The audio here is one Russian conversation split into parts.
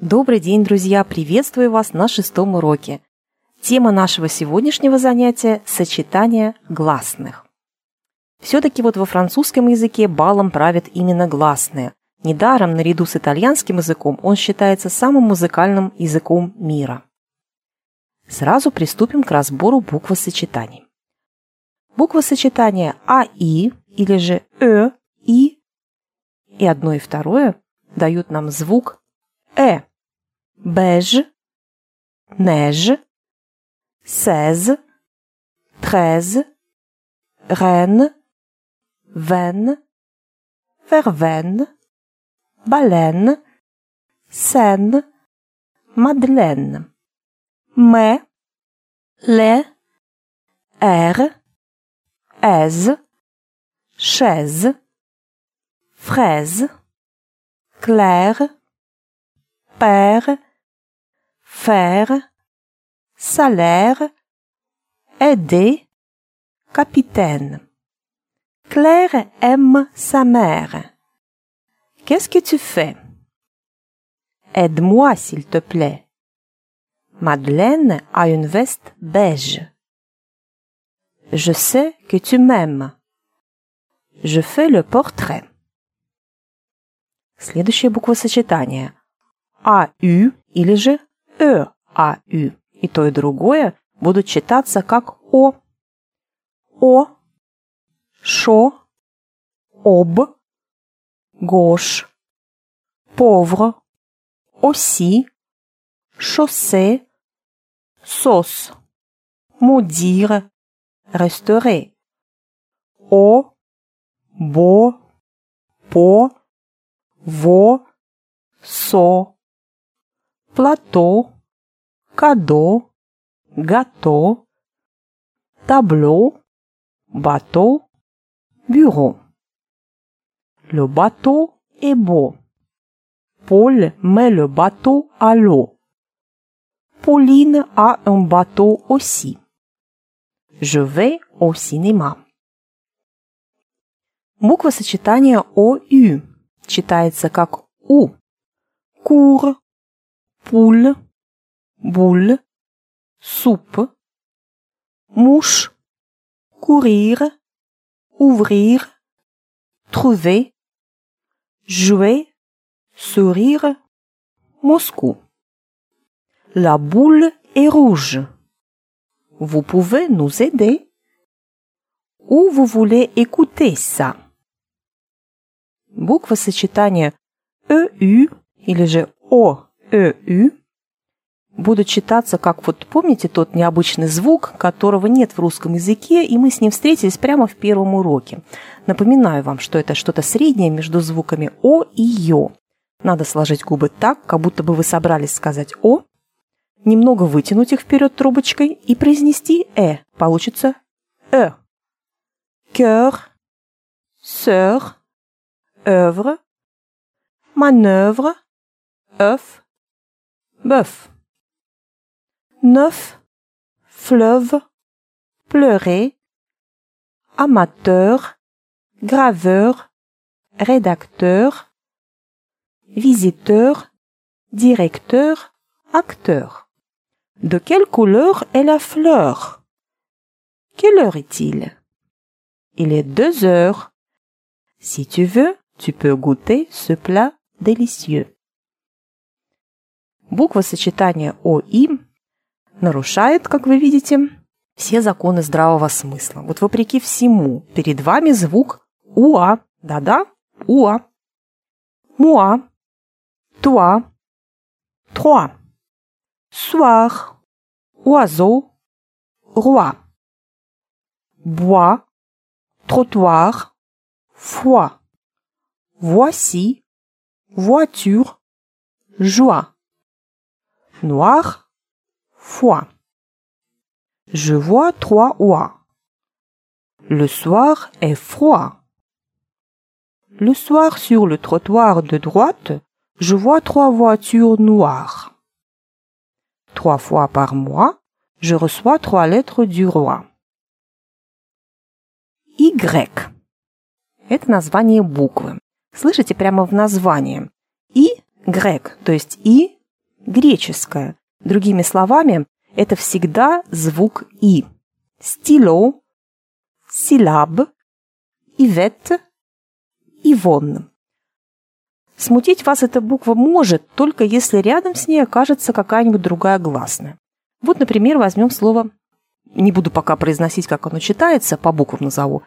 Добрый день, друзья! Приветствую вас на 6-м уроке. Тема нашего сегодняшнего занятия – сочетание гласных. Все-таки вот во французском языке балом правят именно гласные. Недаром, наряду с итальянским языком, он считается самым музыкальным языком мира. Сразу приступим к разбору буквосочетаний. Буквосочетания АИ или же ИИ и одно и второе дают нам звук Beige, neige, 16, 13, reine, veine, verveine, baleine, scène, madeleine, mais, les, aise, chaise, fraise, claire, père, faire, salaire, aider, capitaine. Claire aime sa mère. Qu'est-ce que tu fais? Aide-moi, s'il te plaît. Madeleine a une veste beige. Je sais que tu m'aimes. Je fais le portrait. Следующее буквосочетание. АЮ или же АЮ. И то, и другое будут читаться как О. Шо, об, gauche, pauvre, aussi, chaussée, sauce, maudire, restaurer. Au, beau, по, во, со, plateau, cadeau, gâteau, tableau, bateau, bureau. Le bateau est beau. Paul met le bateau à l'eau. Pauline a un bateau aussi. Je vais au cinéma. Буквосочетание ОЮ читается как У. Cours, poule, boule, soupe, mouche, courir, ouvrir, trouver, jouer, sourire, Moscou. La boule est rouge. Vous pouvez nous aider? Ou vous voulez écouter ça? Буквосочетание ЕЮ или же ОЕЮ будут читаться как, вот помните тот необычный звук, которого нет в русском языке, и мы с ним встретились прямо в первом уроке. Напоминаю вам, что это что-то среднее между звуками О и Ё. Надо сложить губы так, как будто бы вы собрались сказать О, немного вытянуть их вперед трубочкой и произнести Получится Cœur, sœur, œuvre, manœuvre, œuf, bœuf. Neuf, fleuve, pleurer, amateur, graveur, rédacteur, visiteur, directeur, acteur. De quelle couleur est la fleur? Quelle heure est-il? Il est 2 heures. Si tu veux, tu peux goûter ce plat délicieux. Буквосочетание ОИ нарушает, как вы видите, все законы здравого смысла. Вот вопреки всему, перед вами звук УА. Да-да, УА. Moi, toi, trois. Soir, oiseau, roi. Bois, trottoir, foi. Voici, voiture, joie. Noir, foi. Je vois 3 oies. Le soir est froid. Le soir, sur le trottoir de droite, je vois 3 voitures noires. 3 fois par mois, je reçois 3 lettres du roi. Y. Это название буквы. Слышите, прямо в названии. Y, то есть И греческое. Другими словами, это всегда звук «и». Стило, силаб, ивет, ивон. Смутить вас эта буква может, только если рядом с ней окажется какая-нибудь другая гласная. Вот, например, возьмем слово, не буду пока произносить, как оно читается, по буквам назову,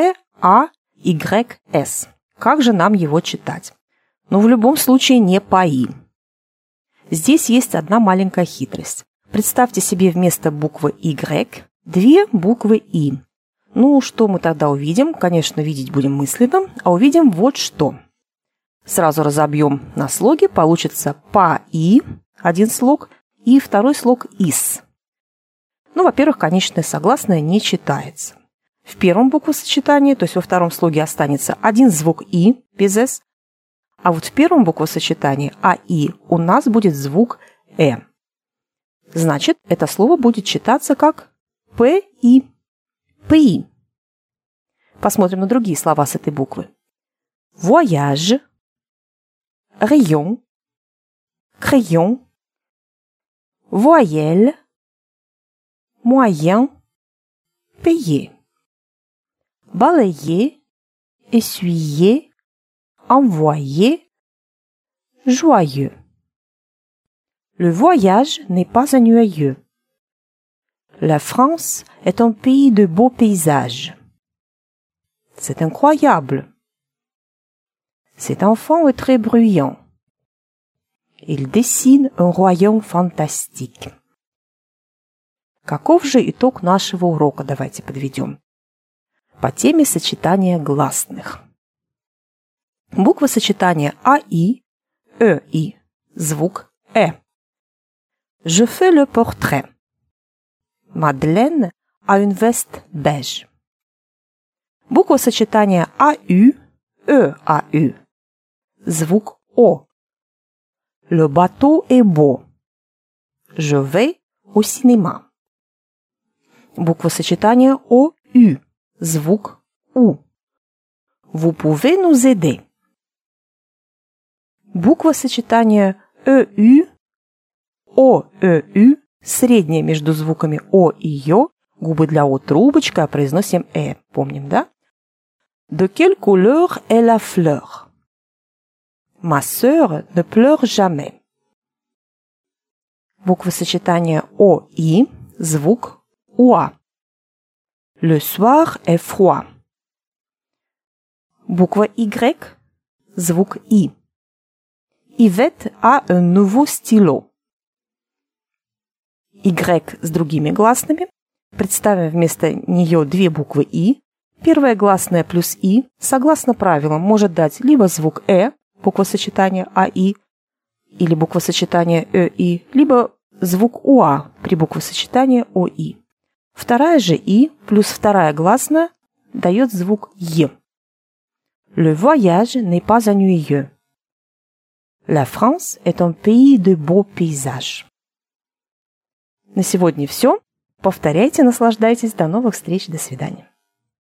P-A-Y-S. Как же нам его читать? Но в любом случае не «паи». Здесь есть одна маленькая хитрость. Представьте себе вместо буквы Y две буквы «и». Ну, что мы тогда увидим? Конечно, видеть будем мысленно, а увидим вот что. Сразу разобьем на слоги, получится «па-и», один слог, и второй слог «ис». Ну, во-первых, конечное согласное не читается. В первом буквосочетании, то есть во втором слоге, останется один звук «и» без «с», а вот в первом буквосочетании «а-и» у нас будет звук «э». Значит, это слово будет читаться как «п-и». «Пи». Посмотрим на другие слова с этой буквы. Voyage, rayon, crayon, voyelle, moyen, payer. Balayer, essuyer, envoyer, joyeux. Le voyage n'est pas ennuyeux. La France est un pays de beaux paysages. C'est incroyable. Cet enfant est très bruyant. Il dessine un royaume fantastique. Каков же итог нашего урока? Давайте подведем. По теме сочетания гласных. Буква сочетания АИ, ЭИ, звук Э. Je fais le portrait. Madeleine a une veste beige. Буква сочетания АЮ, ЭАЮ, звук О. Le bateau est beau. Je vais au cinéma. Буква сочетания ОЮ, звук У. Vous pouvez nous aider. Буква сочетания ЭЮ, ОЭЮ, средняя между звуками О и Ё, губы для О трубочка, а произносим Э. Помним, да? De quelle couleur est la fleur? Ma sœur ne pleure jamais. Буква сочетания О-И, звук УА. Le soir est froid. Буква Y, звук И. Yvette a un nouveau stylo. Y с другими гласными. Представим вместо нее две буквы И. Первая гласная плюс И, согласно правилам, может дать либо звук буква сочетания АИ, или буква сочетания ЭИ, либо звук УА при буквосочетании ОИ. Вторая же И плюс вторая гласная дает звук Е. Le voyage n'est pas ennuyeux. La France est un pays de beaux paysages. На сегодня все. Повторяйте, наслаждайтесь. До новых встреч. До свидания.